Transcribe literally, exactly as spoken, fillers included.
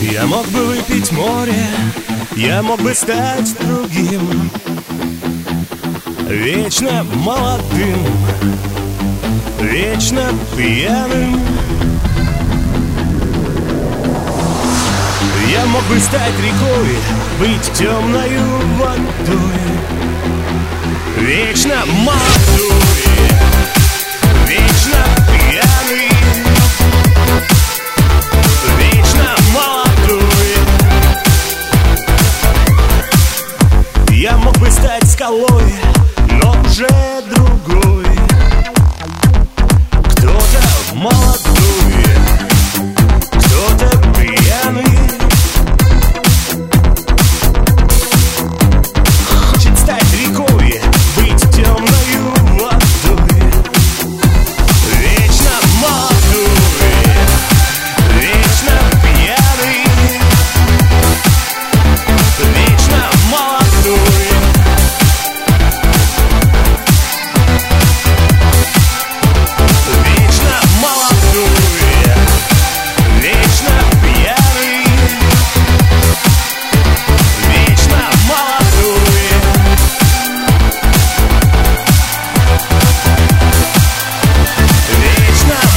Я мог бы выпить море, я мог бы стать другим, вечно молодым, вечно пьяным. Я мог бы стать рекой, быть темною водой, вечно молодой.